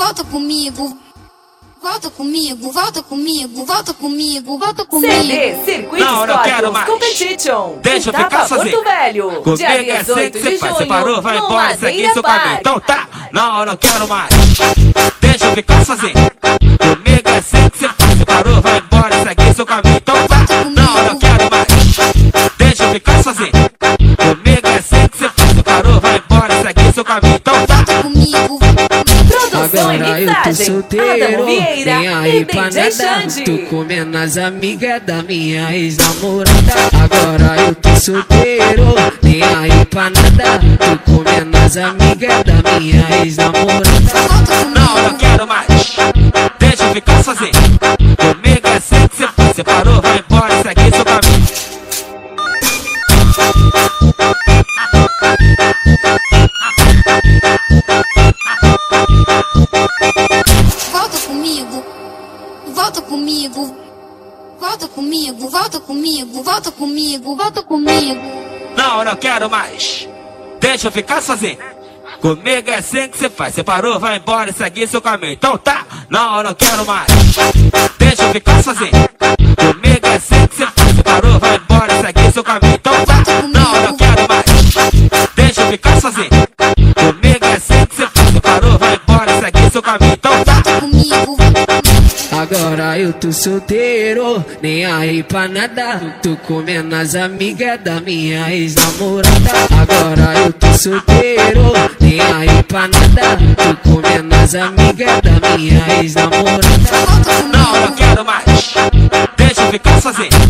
volta comigo. Volta comigo, volta comigo, volta comigo, volta comigo. CD Circuito Scorpions Competition. Deixa eu ficar sozinho. Porto Velho. Comigo Dia é assim 18 que de você faz. junho. Você parou, vai no embora, segue Madeira seu caminho. Park. Então tá, não, eu não quero mais. Deixa eu ficar sozinho. Comigo é assim que você faz. Você parou, vai embora, segue seu caminho. Então tá, não, eu não quero mais. Deixa eu ficar sozinho. Comigo é assim que você faz. Você parou, vai embora, segue seu caminho. Então tá, Comigo. Produção e Agora eu tô mixagem. solteiro, Adamo Vieira nem aí e pra DJ nada. Xande. Tô comendo as amigas da minha ex-namorada. Agora eu tô solteiro, nem aí pra nada. Tô comendo as amigas da minha ex-namorada. não, eu não quero mais. Deixa eu ficar sozinho. Comigo é assim que você faz. Você parou, vai embora, segue seu caminho. Volta comigo. Volta comigo. Volta comigo, volta comigo, volta comigo, volta comigo. Não, eu não quero mais. Deixa eu ficar sozinho. Comigo é assim que você faz. Você parou, vai embora e segue seu caminho. Então tá, não, eu não quero mais. Deixa eu ficar sozinho. Comigo é assim que você faz. Você parou, vai embora e segue seu caminho. Então tá, não, eu não quero mais. Deixa eu ficar sozinho. Comigo é assim que você faz. Você parou, vai embora e segue seu caminho. Então tá, Comigo. Agora eu tô solteiro, nem aí pra nada. Tô comendo as amigas da minha ex-namorada. Agora eu tô solteiro, nem aí pra nada. Tô comendo as amigas da minha ex-namorada. não, eu não quero mais. Deixa eu ficar sozinho.